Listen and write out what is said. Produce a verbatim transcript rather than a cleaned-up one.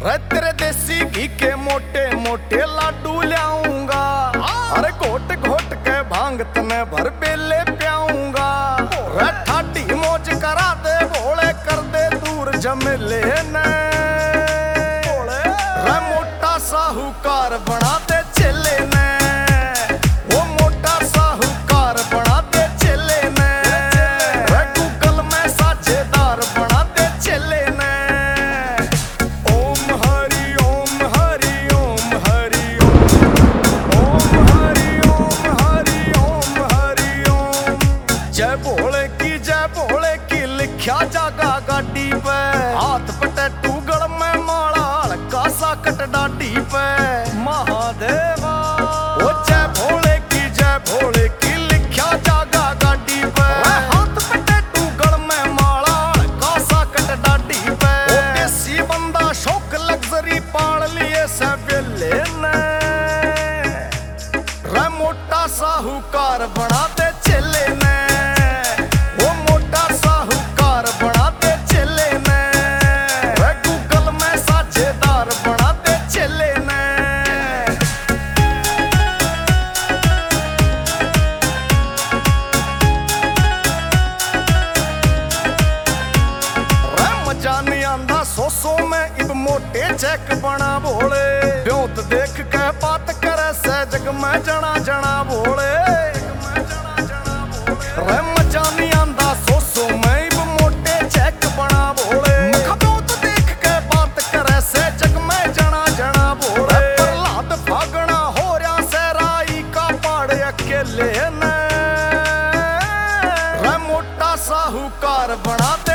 रे तेरे देसी घी के मोटे मोटे लाडू लाऊंगा, अरे घोट घोट के भांग तने भर बेले प्याऊंगा। रे ठाडी मौज करा दे भोले कर दे दूर झमेले ने, रे मोटा साहूकार बना दे चेले ने, वो मोटा साहूकार बना दे चेले ने, रे गूगल में साझेदार बना दे चेले ने। ओम हरि ओम हरि ओम हरि ओम, ओम हरि ओम हरि ओम हरि ओम। जय भोले की जय भोले की लिखा जागा गाड़ी पे, हाथ पे टैटू गल में माला हल्का सा कट डाडी पे। महादेवा ओ जय भोले की जय भोले की लिखा जागा गाड़ी पे, हाथ पे टैटू गल में माला हल्का सा कट डाडी पे। ओ देसी बंदा शौक लग्जरी पाल लिए से वेले ने, रे मोटा साहूकार बना दे चेले ने, वो मोटा साहूकार बना दे चेले ने, रे गूगल में साझेदार बना दे चेले ने। रे मजा नहीं आंदा सौ सौ में इब मोटे चेक बना भोले, ब्योत देख के बात करे से जग में जना जना भोले। रे मजा नहीं आंदा सौ सौ में इब मोटे चेक बना भोले, ब्योत देख के बात करे से जग में जना जना भोले। प्रहलाद भागना हो रहा से राई का पाड़ अकेले ने, रे मोटा साहूकार बना दे